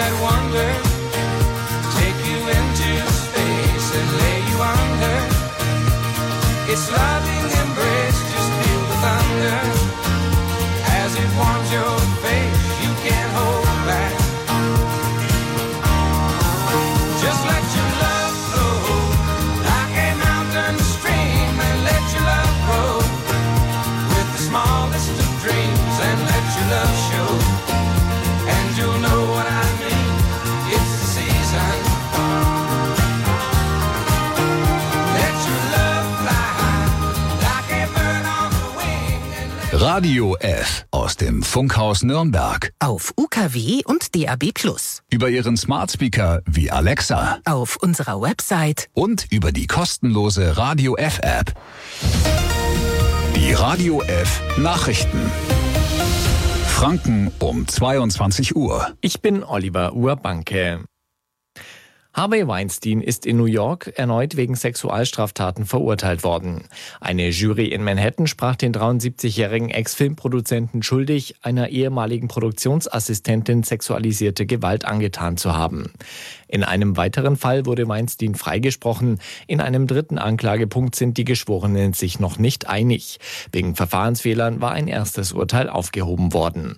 might wonder, take you into space and lay you under. It's loving embrace, just feel the thunder as it warms your face. You can't hold back. Just let your love flow like a mountain stream, and let your love grow with the smallest of dreams, and let your love show, and you'll know what I mean. It's the season. Let your love fly like a bird on the wing. Radio F aus dem Funkhaus Nürnberg. Auf UKW und DAB+. Über Ihren Smartspeaker wie Alexa. Auf unserer Website. Und über die kostenlose Radio F App. Die Radio F Nachrichten. Franken um 22 Uhr. Ich bin Oliver Urbanke. Harvey Weinstein ist in New York erneut wegen Sexualstraftaten verurteilt worden. Eine Jury in Manhattan sprach den 73-jährigen Ex-Filmproduzenten schuldig, einer ehemaligen Produktionsassistentin sexualisierte Gewalt angetan zu haben. In einem weiteren Fall wurde Weinstein freigesprochen. In einem dritten Anklagepunkt sind die Geschworenen sich noch nicht einig. Wegen Verfahrensfehlern war ein erstes Urteil aufgehoben worden.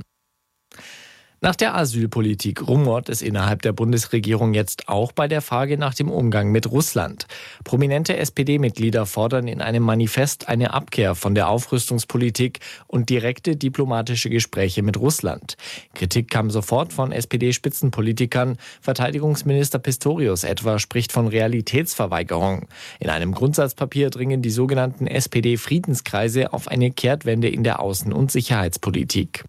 Nach der Asylpolitik rumort es innerhalb der Bundesregierung jetzt auch bei der Frage nach dem Umgang mit Russland. Prominente SPD-Mitglieder fordern in einem Manifest eine Abkehr von der Aufrüstungspolitik und direkte diplomatische Gespräche mit Russland. Kritik kam sofort von SPD-Spitzenpolitikern. Verteidigungsminister Pistorius etwa spricht von Realitätsverweigerung. In einem Grundsatzpapier dringen die sogenannten SPD-Friedenskreise auf eine Kehrtwende in der Außen- und Sicherheitspolitik.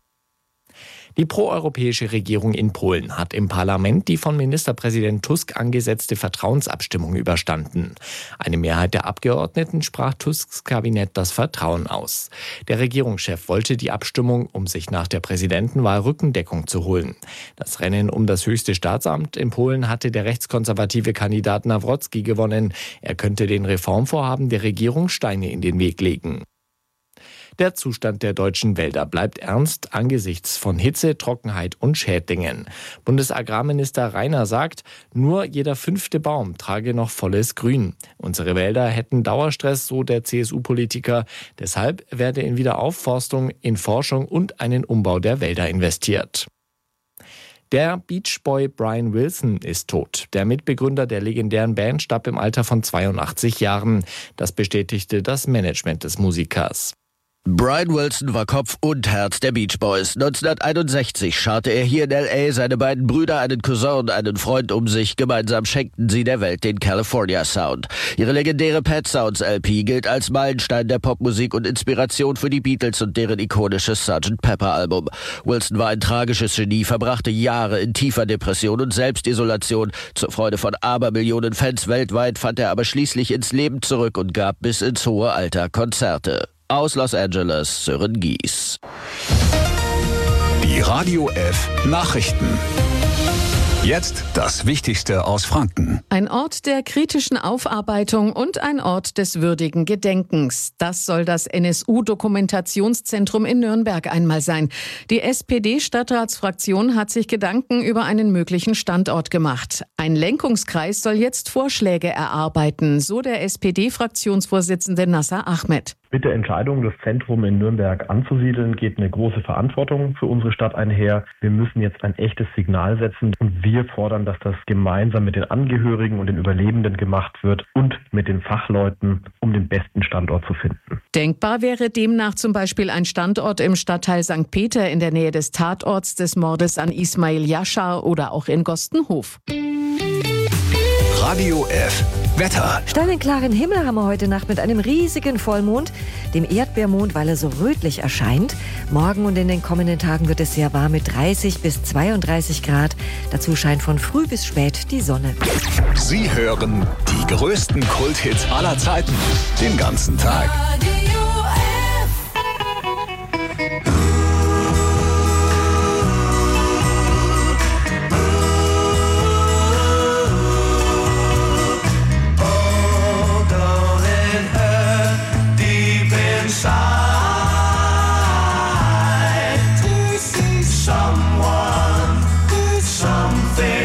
Die proeuropäische Regierung in Polen hat im Parlament die von Ministerpräsident Tusk angesetzte Vertrauensabstimmung überstanden. Eine Mehrheit der Abgeordneten sprach Tusks Kabinett das Vertrauen aus. Der Regierungschef wollte die Abstimmung, um sich nach der Präsidentenwahl Rückendeckung zu holen. Das Rennen um das höchste Staatsamt in Polen hatte der rechtskonservative Kandidat Nawrocki gewonnen. Er könnte den Reformvorhaben der Regierung Steine in den Weg legen. Der Zustand der deutschen Wälder bleibt ernst angesichts von Hitze, Trockenheit und Schädlingen. Bundesagrarminister Rainer sagt, nur jeder 5. Baum trage noch volles Grün. Unsere Wälder hätten Dauerstress, so der CSU-Politiker. Deshalb werde in Wiederaufforstung, in Forschung und einen Umbau der Wälder investiert. Der Beach Boy Brian Wilson ist tot. Der Mitbegründer der legendären Band starb im Alter von 82 Jahren. Das bestätigte das Management des Musikers. Brian Wilson war Kopf und Herz der Beach Boys. 1961 scharte er hier in L.A. seine beiden Brüder, einen Cousin und einen Freund um sich. Gemeinsam schenkten sie der Welt den California Sound. Ihre legendäre Pet Sounds LP gilt als Meilenstein der Popmusik und Inspiration für die Beatles und deren ikonisches Sgt. Pepper Album. Wilson war ein tragisches Genie, verbrachte Jahre in tiefer Depression und Selbstisolation. Zur Freude von Abermillionen Fans weltweit fand er aber schließlich ins Leben zurück und gab bis ins hohe Alter Konzerte. Aus Los Angeles, Sören Gies. Die Radio F Nachrichten. Jetzt das Wichtigste aus Franken. Ein Ort der kritischen Aufarbeitung und ein Ort des würdigen Gedenkens. Das soll das NSU-Dokumentationszentrum in Nürnberg einmal sein. Die SPD-Stadtratsfraktion hat sich Gedanken über einen möglichen Standort gemacht. Ein Lenkungskreis soll jetzt Vorschläge erarbeiten, so der SPD-Fraktionsvorsitzende Nasser Ahmed. Mit der Entscheidung, das Zentrum in Nürnberg anzusiedeln, geht eine große Verantwortung für unsere Stadt einher. Wir müssen jetzt ein echtes Signal setzen und wir fordern, dass das gemeinsam mit den Angehörigen und den Überlebenden gemacht wird und mit den Fachleuten, um den besten Standort zu finden. Denkbar wäre demnach zum Beispiel ein Standort im Stadtteil St. Peter in der Nähe des Tatorts des Mordes an Ismail Yashar oder auch in Gostenhof. Radio F Wetter. Sternenklaren Himmel haben wir heute Nacht mit einem riesigen Vollmond, dem Erdbeermond, weil er so rötlich erscheint. Morgen und in den kommenden Tagen wird es sehr warm mit 30 bis 32 Grad. Dazu scheint von früh bis spät die Sonne. Sie hören die größten Kulthits aller Zeiten den ganzen Tag. Someone, something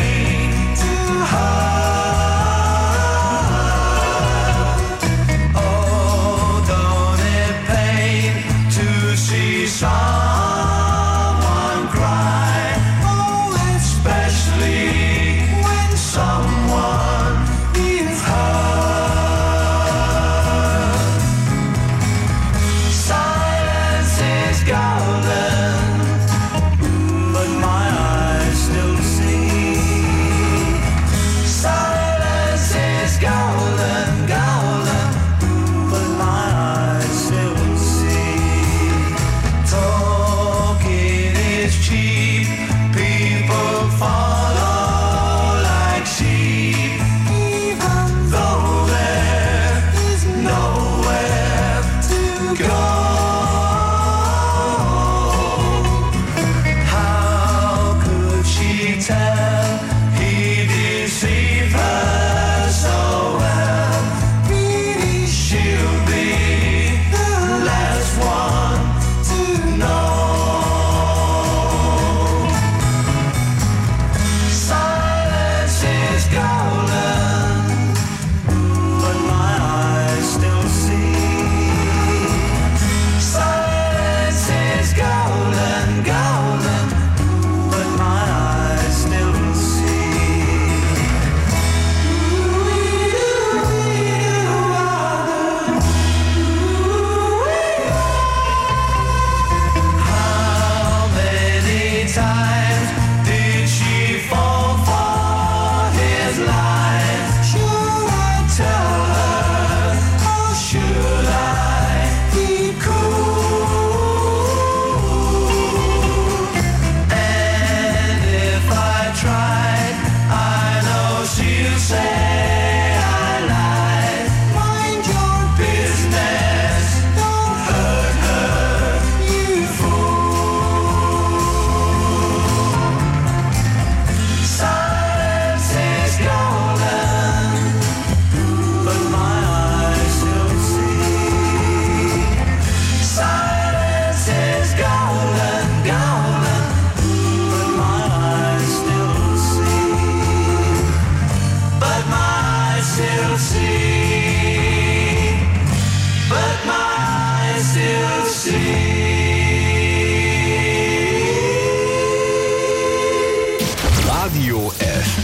Radio F.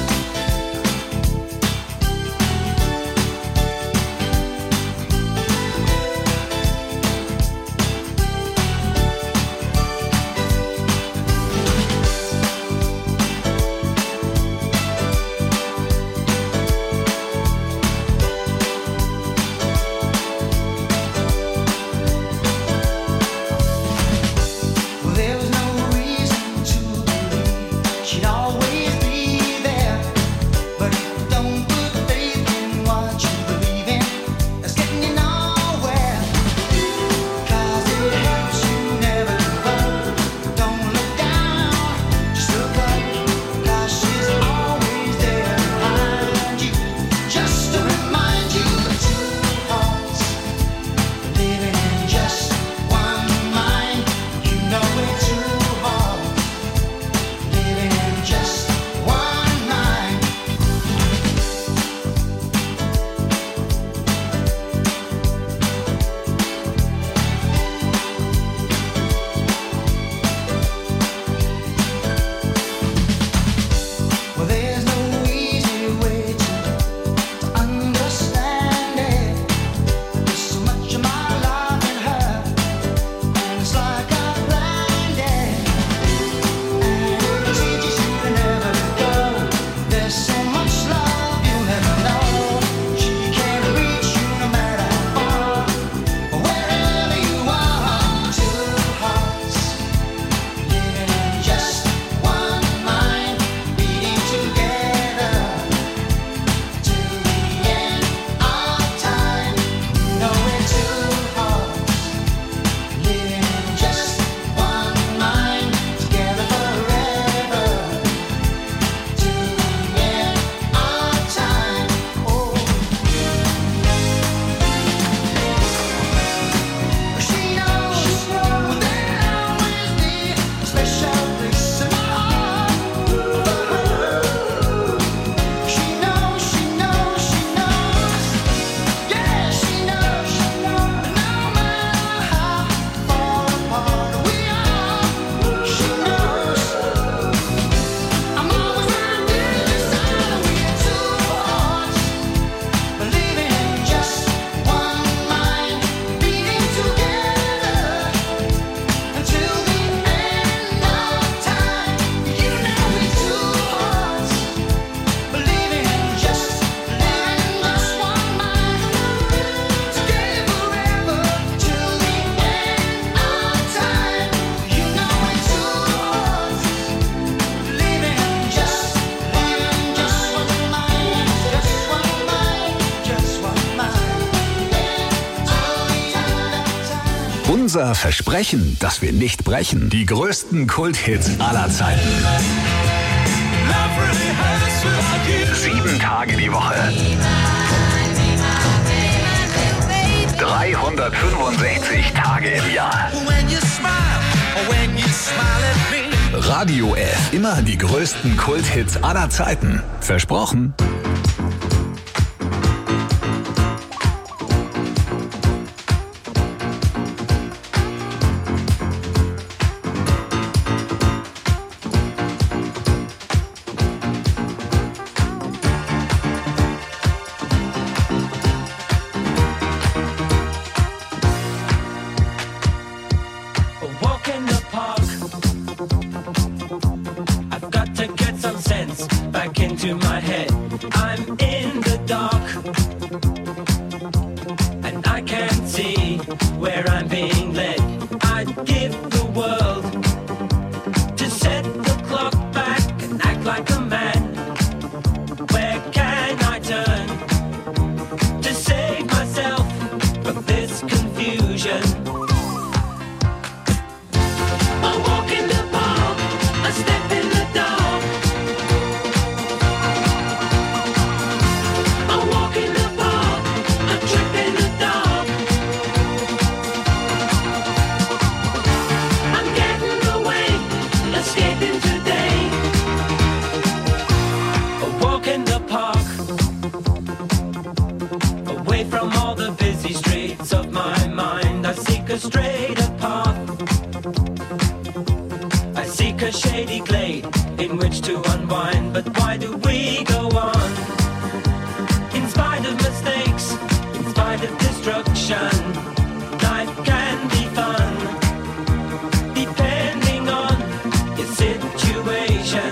Unser Versprechen, das wir nicht brechen. Die größten Kulthits aller Zeiten. 7 Tage die Woche. 365 Tage im Jahr. Radio F. Immer die größten Kulthits aller Zeiten. Versprochen. Into my head. a shady glade in which to unwind. But why do we go on? In spite of mistakes, in spite of destruction, life can be fun, depending on your situation.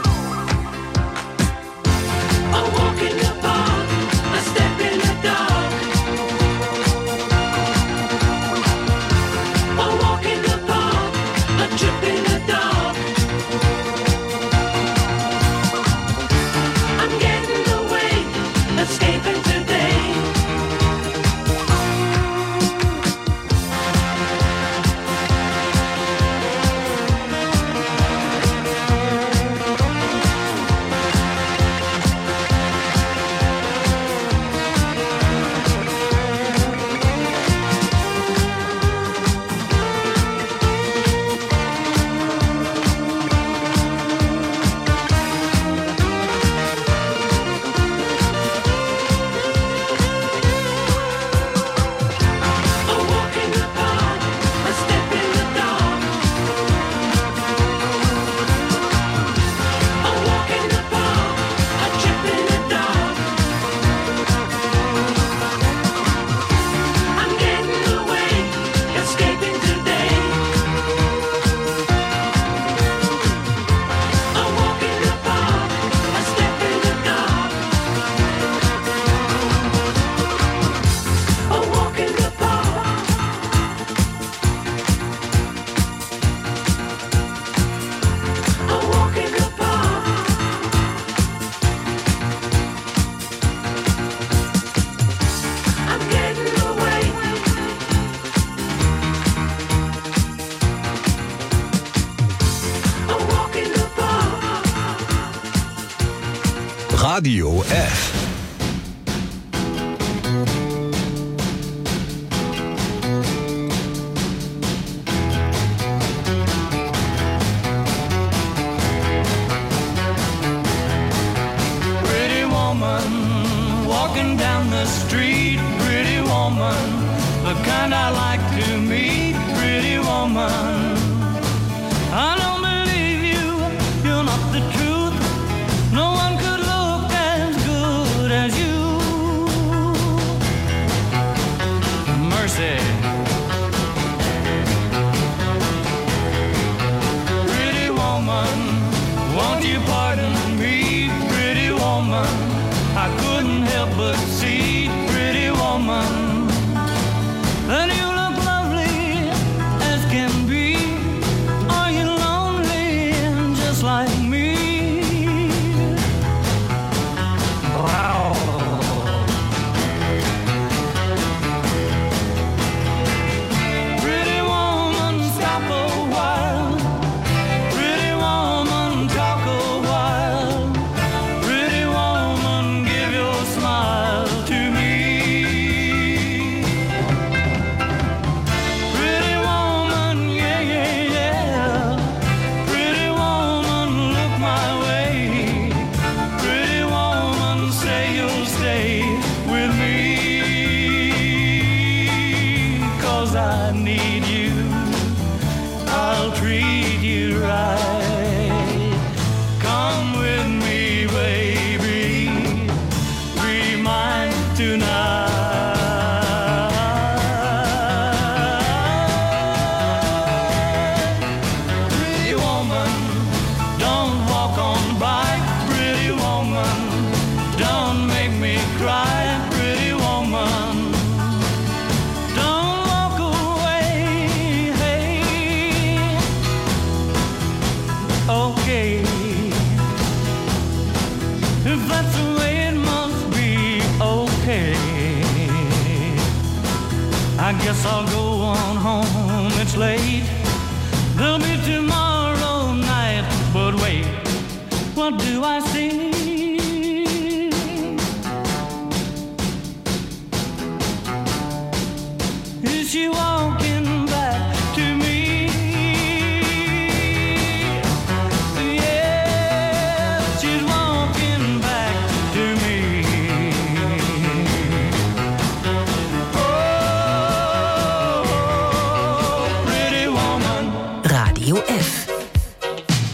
A walk in the park, a step in the dark. A walk in the park, a trip in the dark. I'm getting away, escaping today. Radio F. Pretty woman, walking down the street. Pretty woman, the kind I like to meet. Pretty woman, I don't believe you, you're not the truth. No one could look as good as you. Mercy. Pretty woman, won't you pardon me? Pretty woman, I couldn't help but see. Pretty woman, that you look lovely as can be. Are you lonely just like me? Wow. Pretty woman, stop a while. Pretty woman, talk a while. Pretty woman, give your smile to me. Pretty woman, yeah, yeah, yeah. Pretty woman, look my way. Pretty woman, say you'll stay with me. 'Cause I need you, I'll treat you right. Come with me, baby, be mine tonight. Pretty woman, don't walk on by. Pretty woman, don't make me cry. Pretty woman, don't walk away. Hey, okay, if that's the way it must be, okay. I guess I'll go on home, it's late. There'll be tomorrow night, but wait, what do I see? Is she walking back to me? Yeah, she's walking back to me. Oh, pretty woman. Radio F.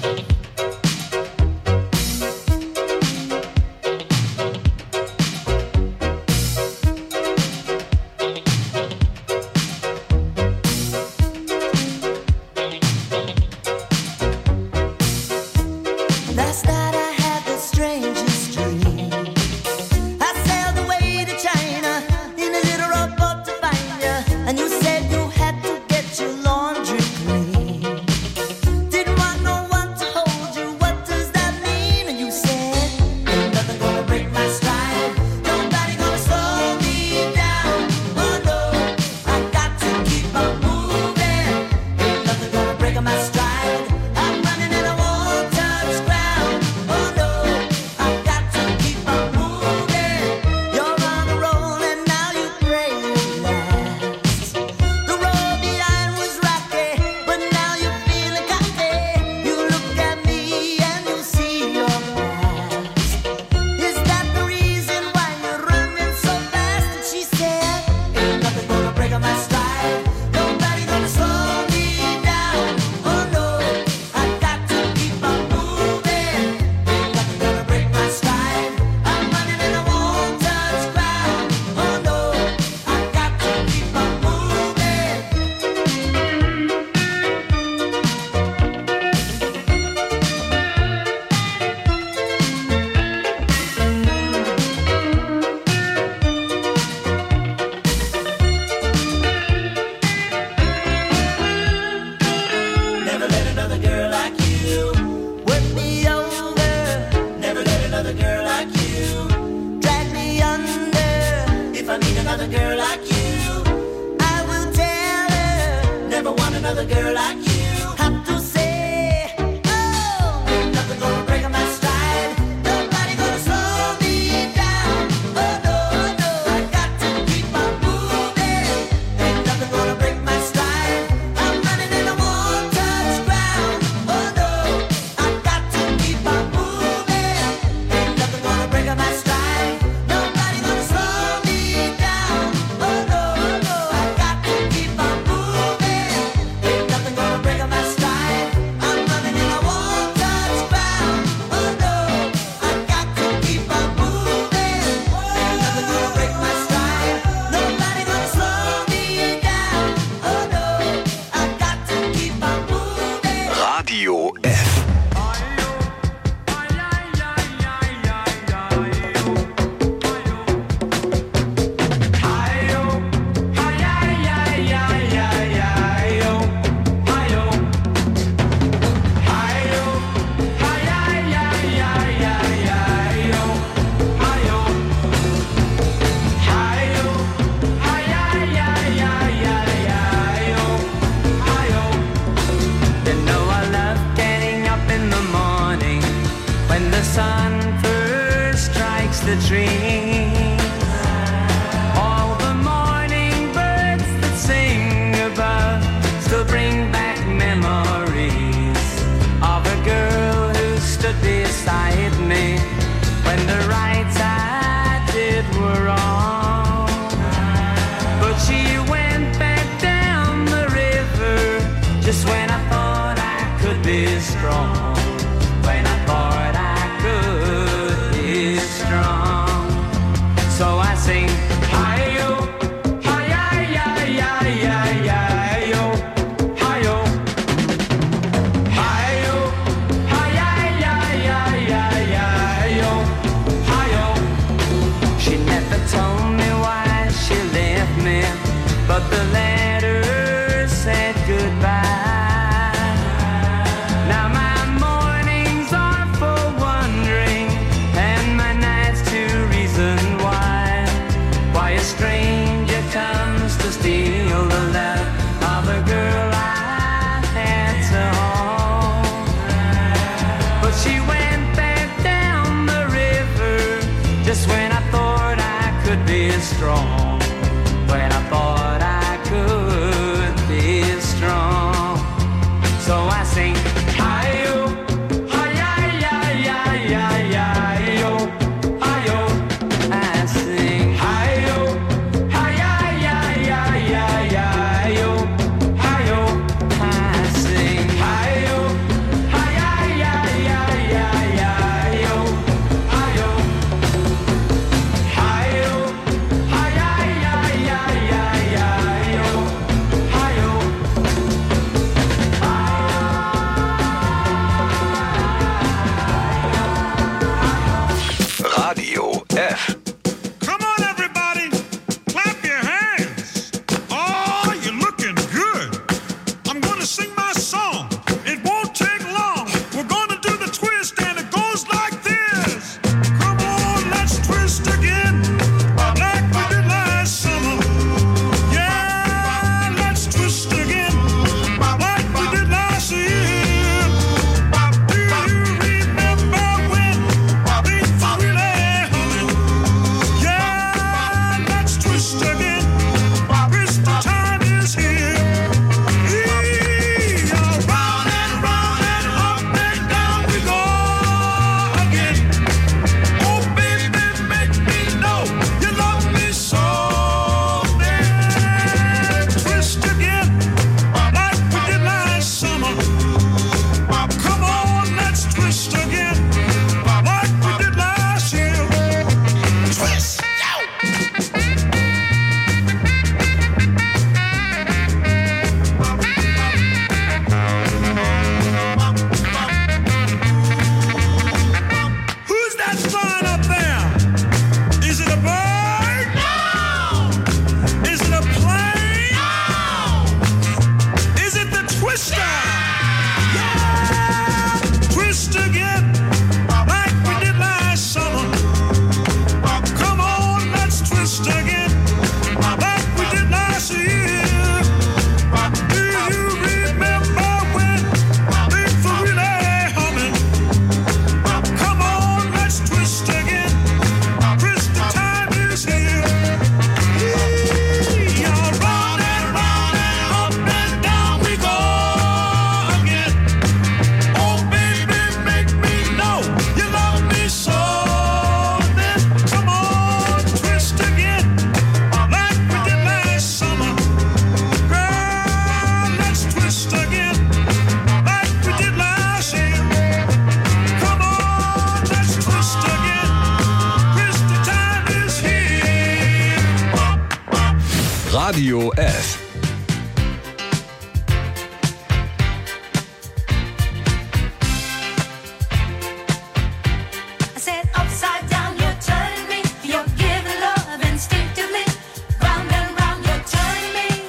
girl like you. Have to say, oh, ain't nothing gonna break my stride. Nobody gonna slow me down. Oh no, no, I got to keep on moving. Ain't nothing gonna break my stride. I'm running and I won't touch ground. Oh no, I got to keep on moving. Ain't nothing gonna break my stride. Nobody gonna slow me down. Oh no, no, I got to keep on moving. Ain't nothing gonna break my stride. I'm running and I won't touch ground. Oh no, I got to keep on moving. Ain't nothing gonna break my stride. Nobody gonna slow me down. Oh no, I got to keep on moving. Radio F. You know I love getting up in the morning when the sun first strikes the trees. All the morning birds that sing above still bring back memories of a girl who stood beside me when the rights I did were wrong. But she went back down the river just when I thought I could be strong. When I thought I could be strong. So I sing, hi-yo, hi-yi-yi-yi-yi-yi-yo, hi-yo. Hi-yo, hi-yi-yi-yi-yi-yi-yo, hi-yo. She never told me why she left me, but the letter said goodbye. Now my mornings are for wondering, and my nights to reason why. Why a stranger comes to steal the love of a girl I had to hold. But she went back down the river just when I thought I could be strong. When I thought I could be strong. So I sing, hi-yo, hi-yi-yi-yi-yi-yi-yo, hi-yo. I sing, hi-yo, hi-yi-yi-yi-yi-yi-yo, hi-yo. I sing, hi-yo, hi-yi-yi-yi-yi-yi-yo, hi-yo. Hi-yo, hi-yi-yi-yi-yi-yo, Radio F. I said upside down, you're turning me. You're giving love instinctively. Round and round, you're turning me.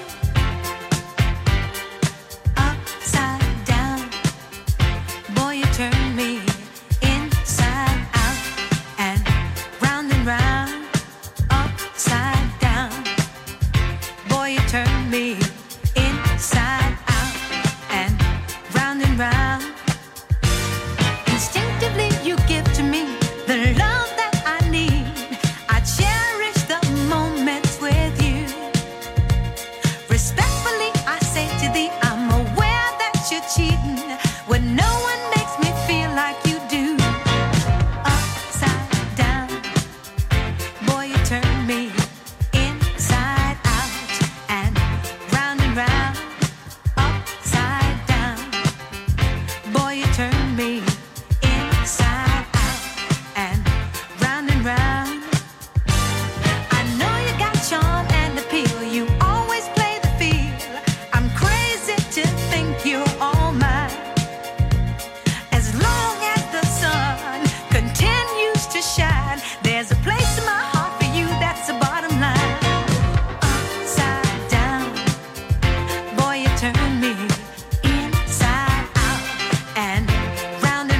Upside down, boy, you turn me inside out and round. Upside down, boy, you turn me inside out and round. Instinctively, you give to me the love that I need. I cherish the moments with you. Respectfully, I say to thee, I'm aware that you're cheating when no one makes me feel like you do. Upside down, boy, you turn me inside out and round. Upside down, boy, you turn me inside out and round. I know you got charm and appeal. You always play the field. I'm crazy to think you're all mine. As long as the sun continues to shine, there's a place in my heart for you. That's the bottom line. Upside down, boy, you turn me inside out and round.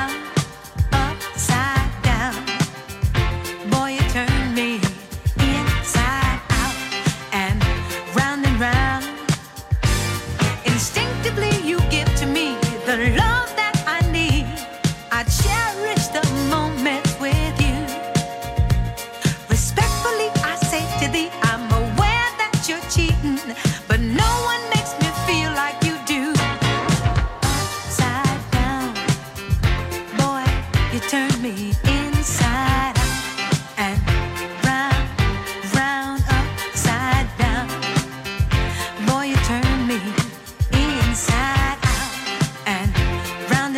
Upside down, boy, you turn me inside out and round. Instinctively, you give to me the love that I need. I cherish the moments with you. Respectfully, I say to thee, I'm aware that you're cheating, but no one makes me feel like you do. Upside down, boy, you turn me inside out and round. Upside down, boy, you turn me inside out and round.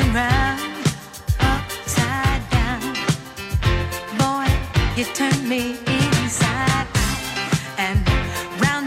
Upside down, boy, you turn me inside out and round.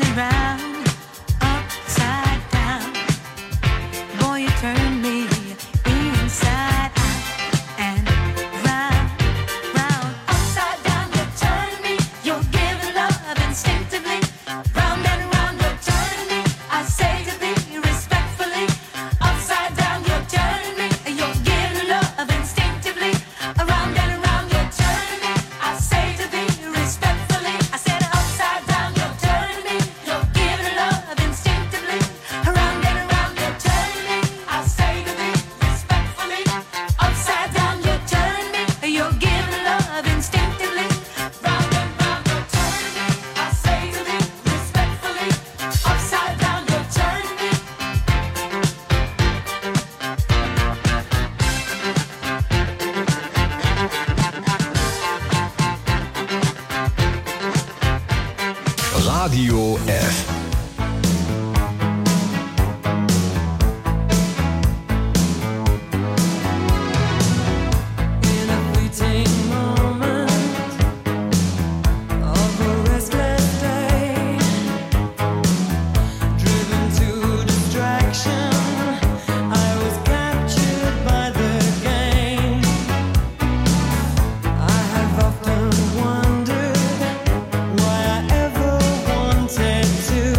Upside down, boy, you turn me inside out and round. Upside down, you turn me. You're giving love instinctively. Round and round, you're turning me. I say to thee respectfully. Upside down, you're turning me. You're giving love instinctively. Around and around, you're turning me. I say to thee respectfully. I said upside down, you're turning me. You're giving love instinctively. Around and around, you're turning me. I say to thee respectfully. Upside down, you're turning me. You're giving love instinctively. Round and round, you're turning me. I say to thee respectfully. Upside down, you're turning me. Radio F. In a fleeting moment of a restless day, driven to distraction, I was captured by the game. I have often wondered why I ever wanted to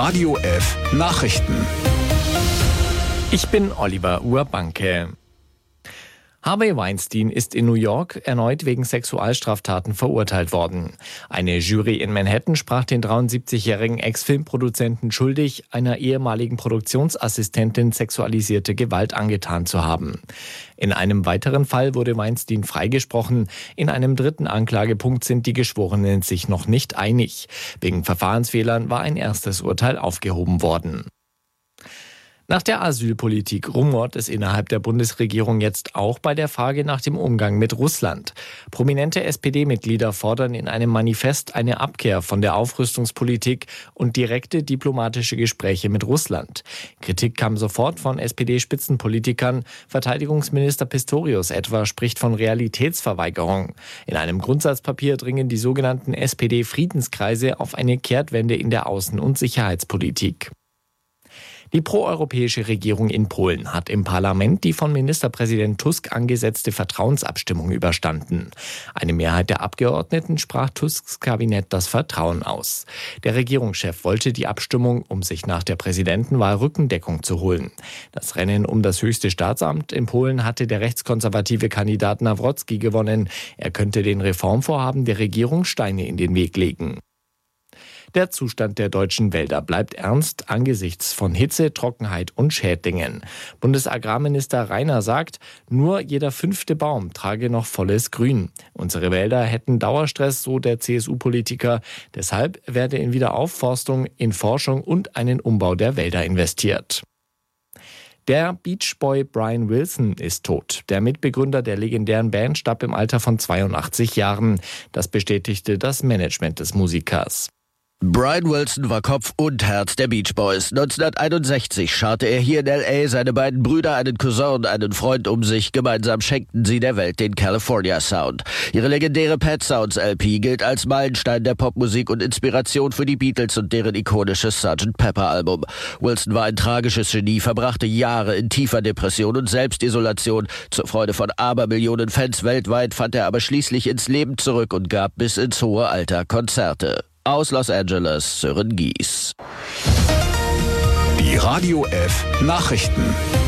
Radio F Nachrichten. Ich bin Oliver Urbanke. Harvey Weinstein ist in New York erneut wegen Sexualstraftaten verurteilt worden. Eine Jury in Manhattan sprach den 73-jährigen Ex-Filmproduzenten schuldig, einer ehemaligen Produktionsassistentin sexualisierte Gewalt angetan zu haben. In einem weiteren Fall wurde Weinstein freigesprochen. In einem dritten Anklagepunkt sind die Geschworenen sich noch nicht einig. Wegen Verfahrensfehlern war ein erstes Urteil aufgehoben worden. Nach der Asylpolitik rumort es innerhalb der Bundesregierung jetzt auch bei der Frage nach dem Umgang mit Russland. Prominente SPD-Mitglieder fordern in einem Manifest eine Abkehr von der Aufrüstungspolitik und direkte diplomatische Gespräche mit Russland. Kritik kam sofort von SPD-Spitzenpolitikern. Verteidigungsminister Pistorius etwa spricht von Realitätsverweigerung. In einem Grundsatzpapier dringen die sogenannten SPD-Friedenskreise auf eine Kehrtwende in der Außen- und Sicherheitspolitik. Die proeuropäische Regierung in Polen hat im Parlament die von Ministerpräsident Tusk angesetzte Vertrauensabstimmung überstanden. Eine Mehrheit der Abgeordneten sprach Tusks Kabinett das Vertrauen aus. Der Regierungschef wollte die Abstimmung, um sich nach der Präsidentenwahl Rückendeckung zu holen. Das Rennen um das höchste Staatsamt in Polen hatte der rechtskonservative Kandidat Nawrocki gewonnen. Er könnte den Reformvorhaben der Regierung Steine in den Weg legen. Der Zustand der deutschen Wälder bleibt ernst angesichts von Hitze, Trockenheit und Schädlingen. Bundesagrarminister Rainer sagt, nur jeder 5. Baum trage noch volles Grün. Unsere Wälder hätten Dauerstress, so der CSU-Politiker. Deshalb werde in Wiederaufforstung, in Forschung und einen Umbau der Wälder investiert. Der Beach Boy Brian Wilson ist tot. Der Mitbegründer der legendären Band starb im Alter von 82 Jahren. Das bestätigte das Management des Musikers. Brian Wilson war Kopf und Herz der Beach Boys. 1961 scharte er hier in L.A. seine beiden Brüder, einen Cousin und einen Freund um sich. Gemeinsam schenkten sie der Welt den California Sound. Ihre legendäre Pet Sounds LP gilt als Meilenstein der Popmusik und Inspiration für die Beatles und deren ikonisches Sgt. Pepper Album. Wilson war ein tragisches Genie, verbrachte Jahre in tiefer Depression und Selbstisolation. Zur Freude von Abermillionen Fans weltweit fand er aber schließlich ins Leben zurück und gab bis ins hohe Alter Konzerte. Aus Los Angeles, Sören Gies. Die Radio F Nachrichten.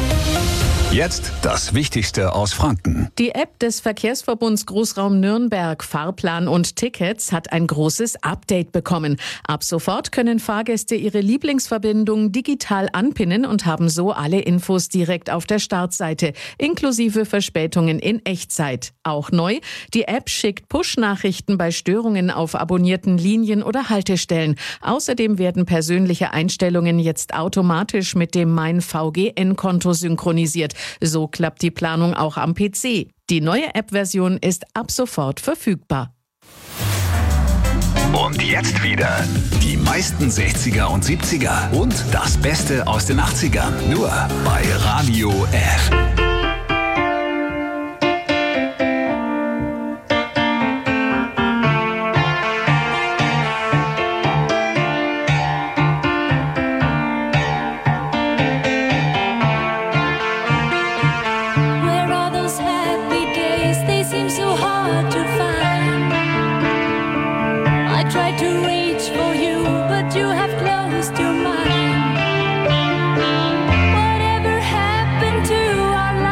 Jetzt das Wichtigste aus Franken. Die App des Verkehrsverbunds Großraum Nürnberg, Fahrplan und Tickets, hat ein großes Update bekommen. Ab sofort können Fahrgäste ihre Lieblingsverbindung digital anpinnen und haben so alle Infos direkt auf der Startseite, inklusive Verspätungen in Echtzeit. Auch neu, die App schickt Push-Nachrichten bei Störungen auf abonnierten Linien oder Haltestellen. Außerdem werden persönliche Einstellungen jetzt automatisch mit dem Mein VGN-Konto synchronisiert. So klappt die Planung auch am PC. Die neue App-Version ist ab sofort verfügbar. Und jetzt wieder die meisten 60er und 70er und das Beste aus den 80ern. Nur bei Radio F. Where are those happy days? They seem so hard to find. I tried to reach for you, but you have closed your mind. Whatever happened to our lives?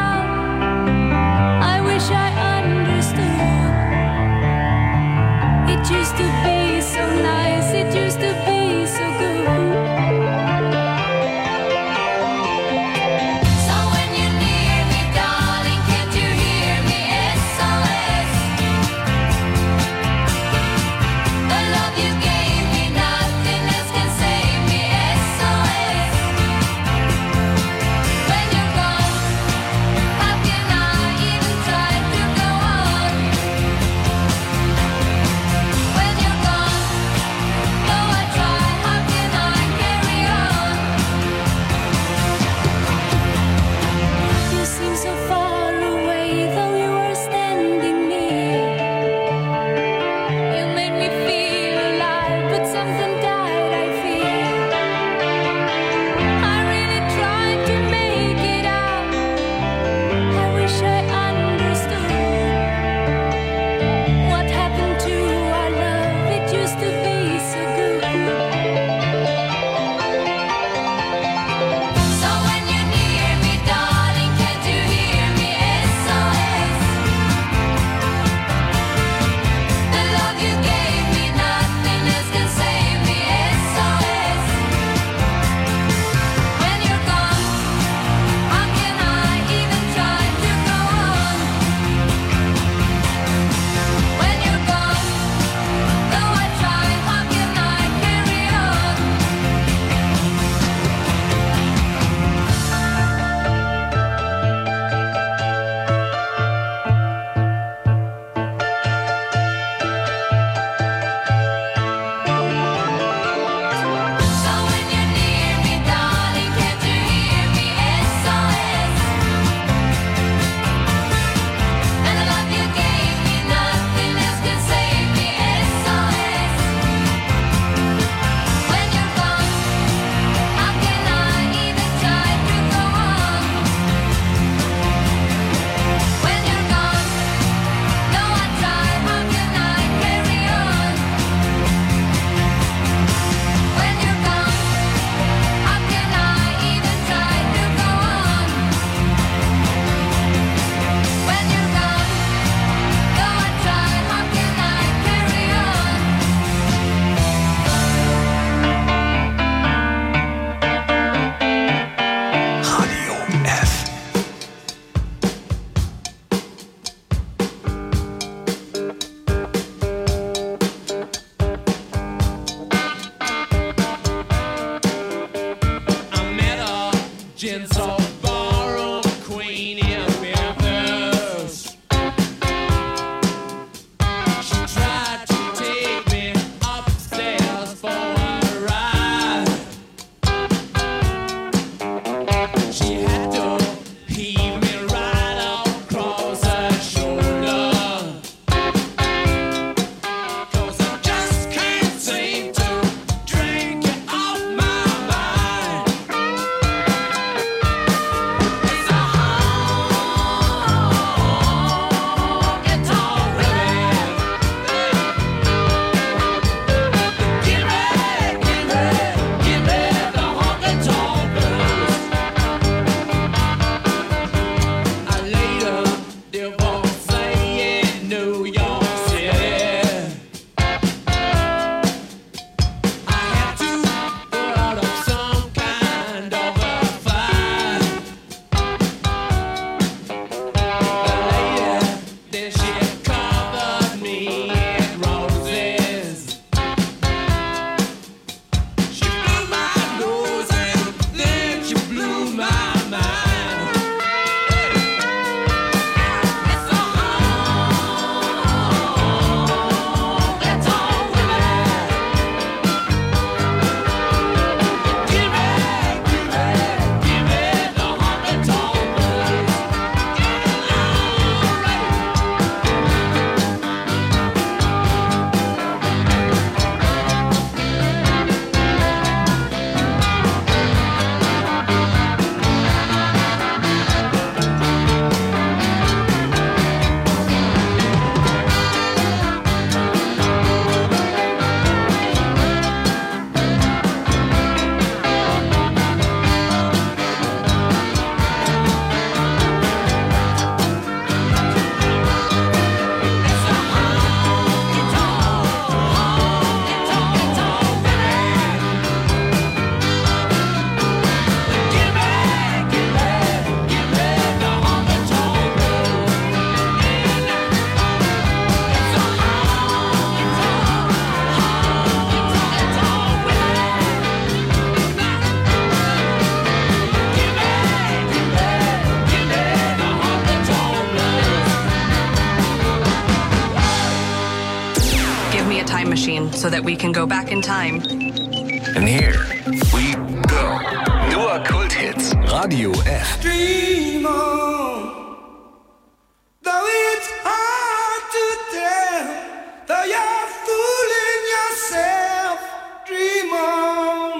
give me a time machine so that we can go back in time. And here we go. Nur Kulthits. Radio F. Dream on, though it's hard to tell, though you're fooling yourself. Dream on,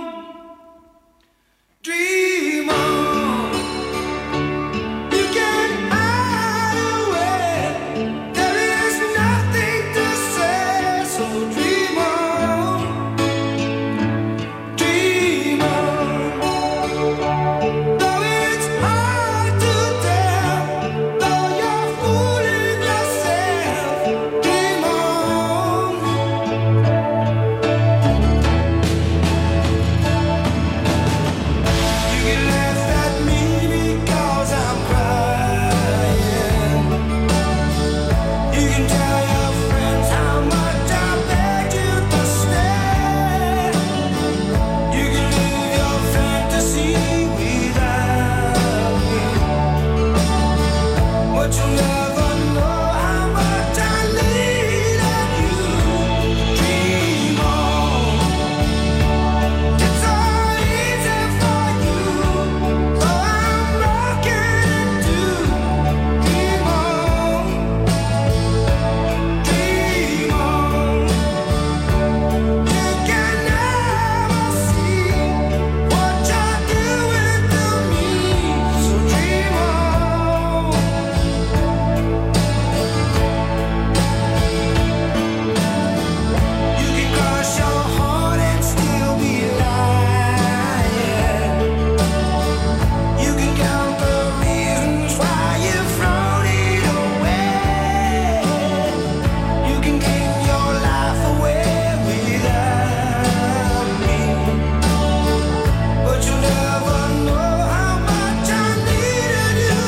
dream on. You can hide away. There is nothing to say, so dream on, dream on. Though it's hard to tell, though you're fooling yourself, dream on. You can laugh at me because I'm crying. You can tell your friends how much I begged you to stay. You can live your fantasy without me, but you'll never know how much I needed you. Dream on. It's so easy for you, though I'm broken in two. Dream on, dream on. You can never see what you're doing to me, so dream on. You can cross your heart and still be lying. You can count the reasons why you've thrown it away. You can give your life away without me, but you'll never know how much I needed you.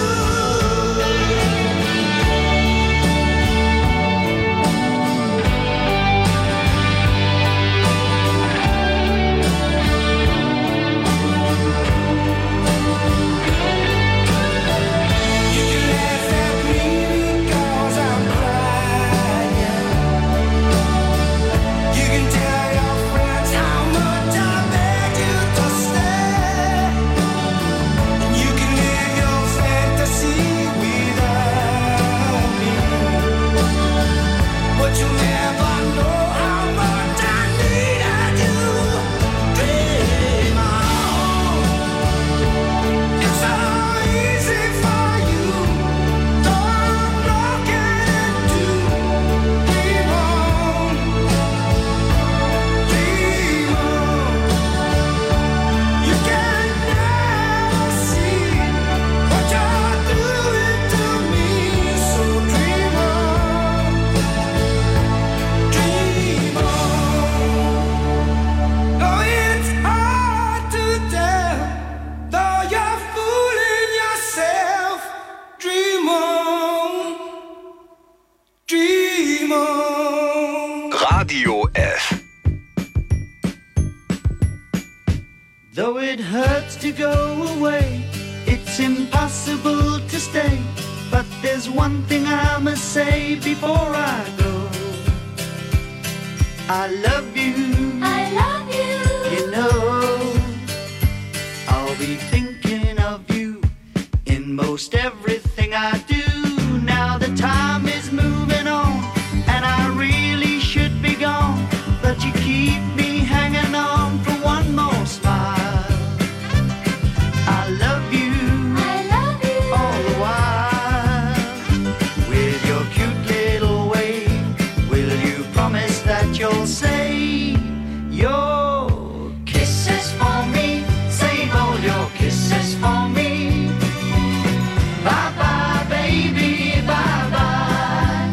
You can laugh at me because I'm crying. You can tell your friends how much I begged you to stay. And you can live your fantasy without me, but you'll never know how much I needed you. Dream on. It's so easy for you, though I'm broken in two. Dream on, dream on. You can never see what you're doing to me, so dream on, dream on. Though it's hard to tell, though you're fooling yourself, dream on, dream on. Radio F. Though it hurts to go away, it's impossible to stay. But there's one thing I must say before I go. I love you. I love you. You know, I'll be thinking of you in most everything I do. Now the time is moving on, and I really should be gone. But you keep me hanging on for one more smile. I love you. I love you. All the while. With your cute little way, will you promise that you'll say your kisses for me? Save all your kisses for me. Bye bye, baby, bye bye.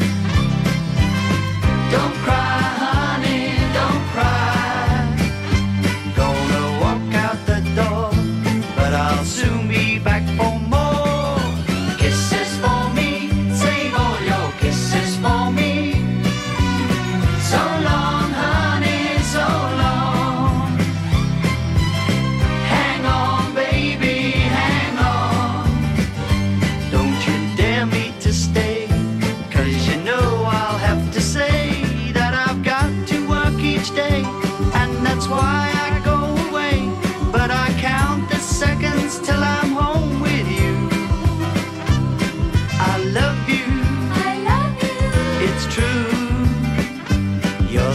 Don't cry, honey, don't cry. Gonna walk out the door, but I'll soon be back for more. Kisses for me, save all your kisses for me. So long, honey.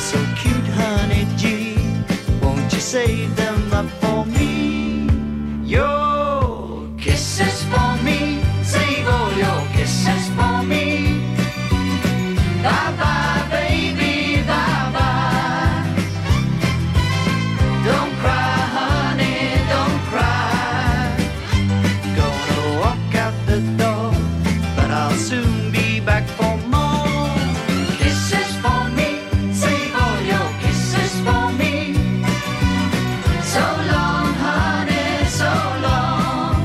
so cute, honey G. Won't you save them up for me? Your kisses for me. Save all your kisses for me. Bye-bye, baby, bye-bye. Don't cry, honey, don't cry. Gonna walk out the door, but I'll soon be back for more. Kisses for me, save all your kisses for me. So long, honey, so long.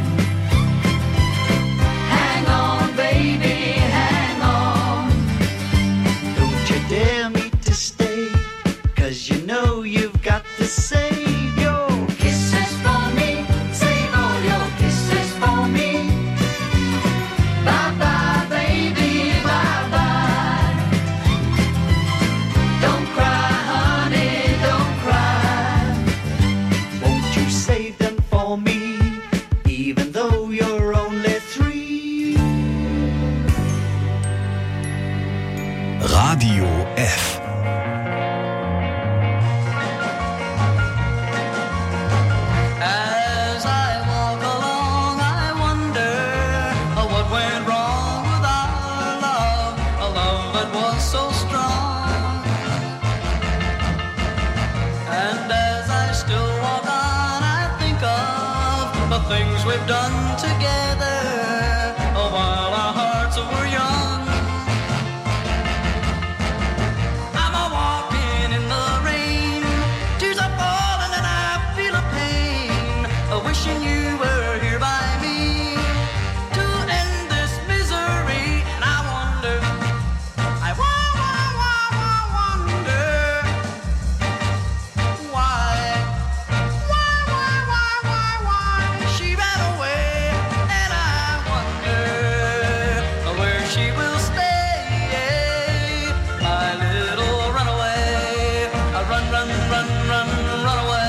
Hang on, baby, hang on. Don't you dare me to stay, 'cause you know you've got to save your kisses for me. Save all your kisses for me. Bye-bye, baby, bye-bye. Don't cry, honey, don't cry. Won't you save them for me, even though you're only 3? Radio F. As I walk along, I wonder what went wrong with our love, a love that was so strong. And as I still walk on, I think of the things we've done together while our hearts were young. I'm a walking in the rain, tears are falling and I feel a pain, wishing you were here by me to end this misery. And I wonder, I wonder why she ran away. And I wonder where she will stay, my little runaway. Run, run, run, run, run away.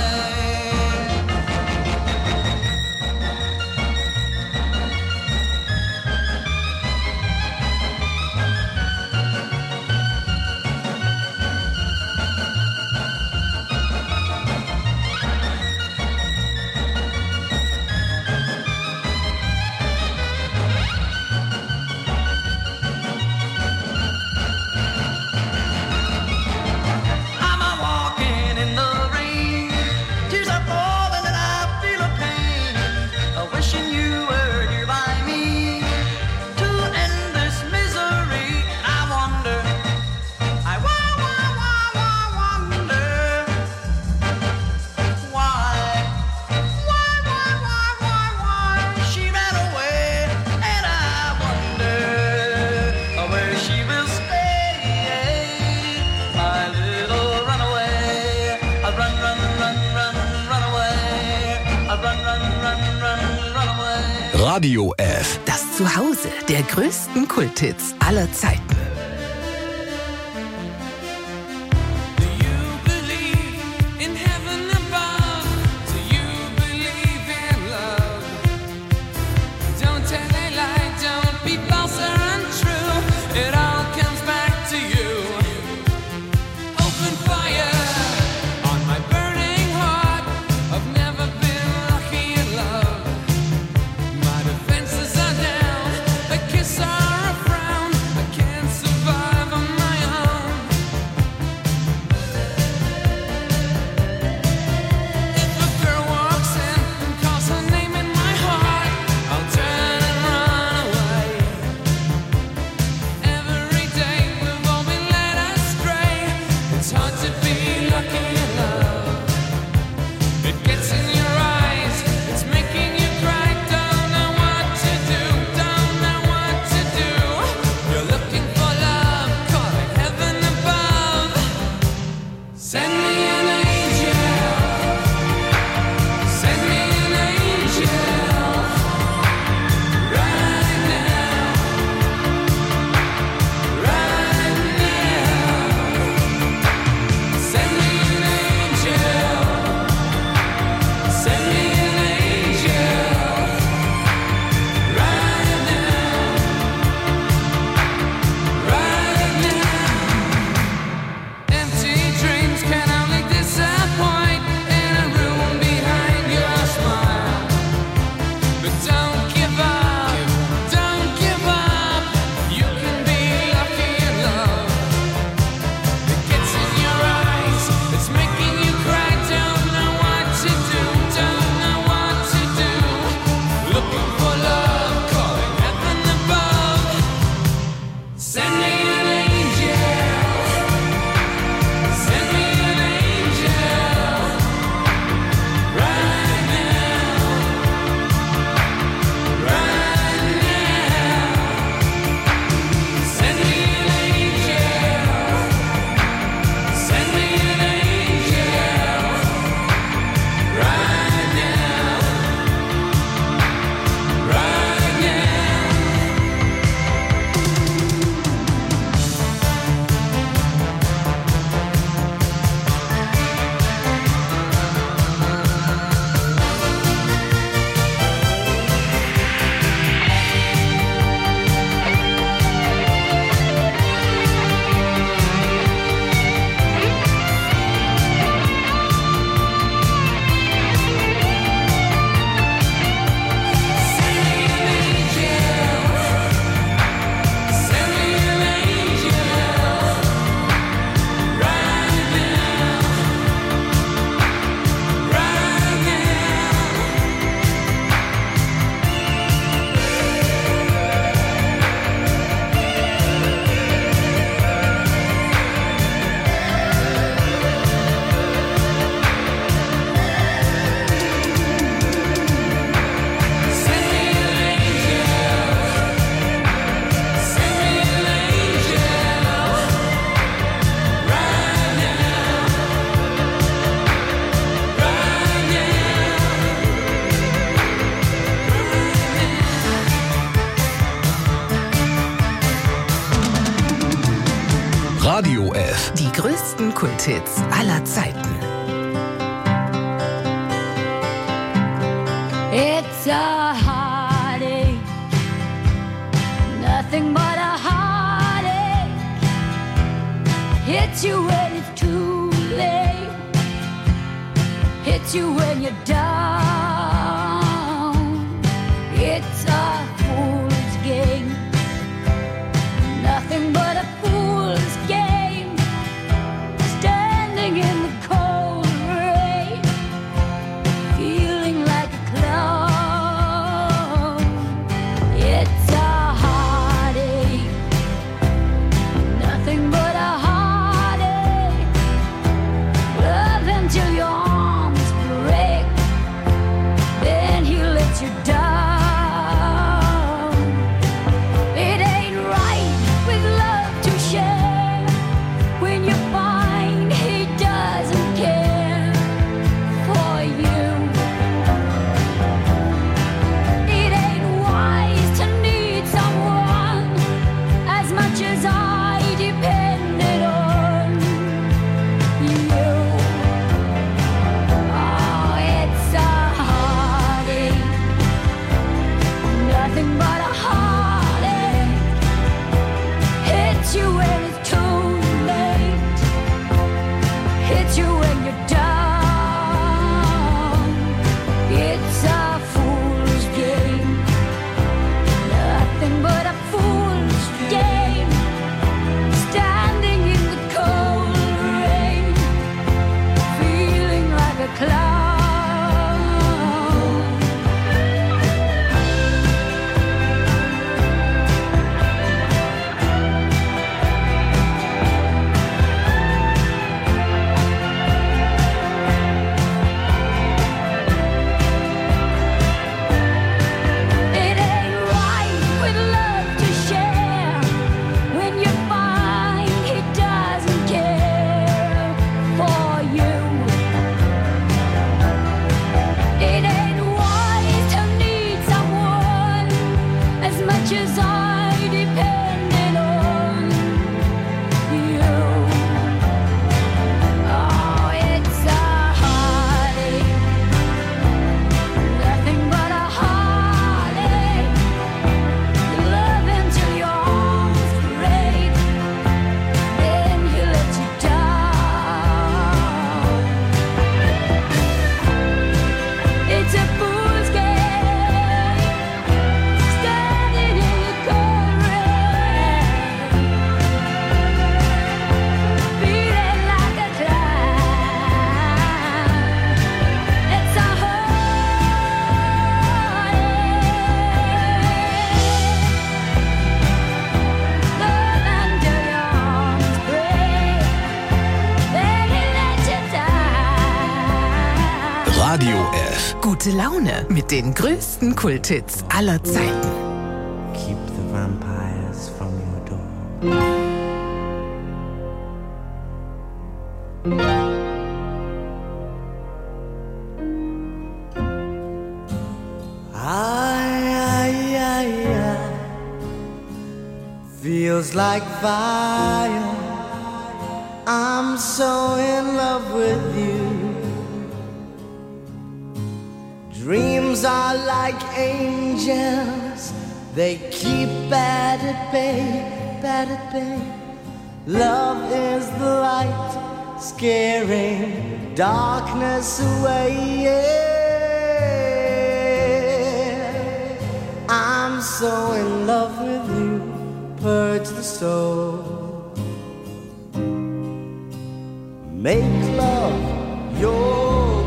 I'm a walking in the rain, tears are falling and I feel a pain, wishing you were here by me to end this misery. I wonder, I wonder why she ran away. And I wonder where she will stay, my little runaway. Run, run, run, run, run away. Run, run, run, run, run away. Radio F. Das Zuhause der größten Kulthits aller Zeiten. Do you believe in heaven above? Do you believe in love? Don't tell a lie, don't be false or untrue. It all comes back to you. Open fire on my burning heart. I've never been lucky in love. My defenses are down, a kiss or a frown. I can't survive on my own. If a girl walks in and calls her name in my heart, I'll turn and run away. Every day we've all been led astray. It's hard to be lucky in love. It gets in your eyes, it's making you cry. Don't know what to do, don't know what to do. You're looking for love, calling heaven above. Send me an angel. Send me an angel. Right now. Right now. Send me an angel. Send me an angel. Right now. Right now. Empty größten Kulthits aller Zeiten. It's a heartache, nothing but a heartache. Hits you when it's too late, hits you when you're down. It's a fool's game, nothing but a fool's game. Standing in the cold rain, feeling like a clown. It's a heartache, nothing but a heartache. Love until your arms break, then he lets you down. It ain't right with love to share when you find he doesn't care for you. It ain't wise to need someone as much as I depended on you. Oh, it's a heartache, nothing but a heartache. Hits you when it's too late, hits you when you're down. It's a fool's game, nothing but a fool's game. Standing in the cold rain, feeling like a clown. It ain't right with love to share when you find he doesn't care for you. It ain't wise to need someone as much as I depended on you. Oh, it's a heartache, nothing but a heartache. Love until your arms break, then he lets you down. It's a fool's game, standing in the cold rain, feeling like a clown. It's a heartache, love until your arms break, then he lets you down. Radio F. Gute Laune mit den größten Kulthits aller Zeiten. Keep the vampires from your door. Feels like fire. I'm so in love with you. Dreams are like angels, they keep bad at bay, bad at bay. Love is the light, scaring darkness away. Yeah. I'm so in love with you, purge the soul. Make love your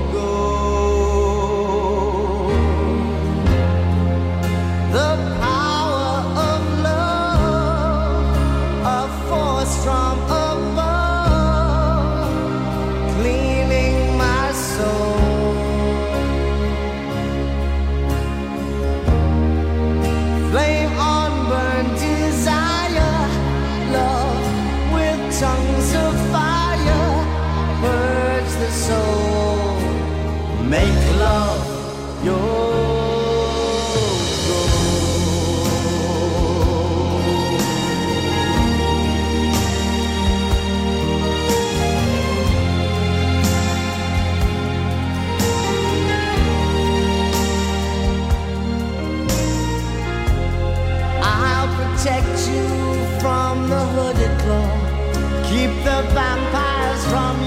goal. The power of love, a force from above, cleaning my soul. Flame on burn desire, love with tongues of fire, purge the soul.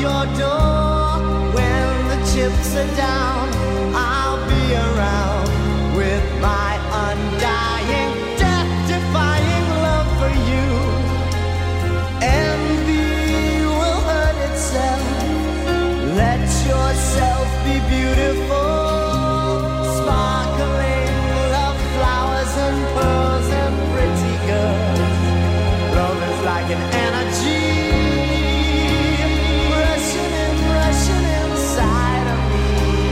your door. When the chips are down, I'll be around with my undying, death-defying love for you. Envy will hurt itself. Let yourself be beautiful. Sparkling love flowers and pearls and pretty girls. Love is like an energy rushing inside of me.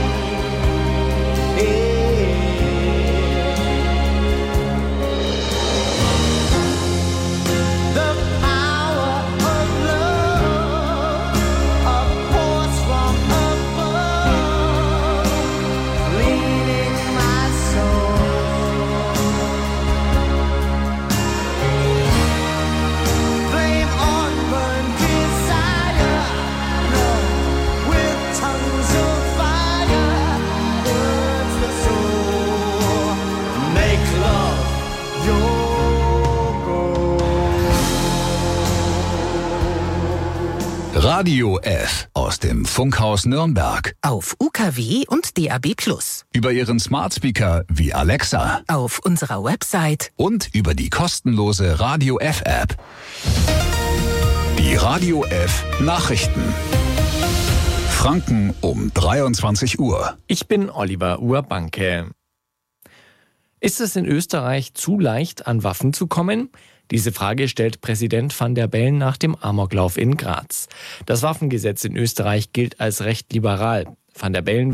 The power of love, a force from above, leading my soul. Flame on, burn desire, love with tongues of fire, words that soar, make love your Radio F aus dem Funkhaus Nürnberg. Auf UKW und DAB+. Über Ihren Smart Speaker wie Alexa. Auf unserer Website. Und über die kostenlose Radio F App. Die Radio F Nachrichten. Franken um 23 Uhr. Ich bin Oliver Urbanke. Ist es in Österreich zu leicht, an Waffen zu kommen? Diese Frage stellt Präsident van der Bellen nach dem Amoklauf in Graz. Das Waffengesetz in Österreich gilt als recht liberal. Van der Bellen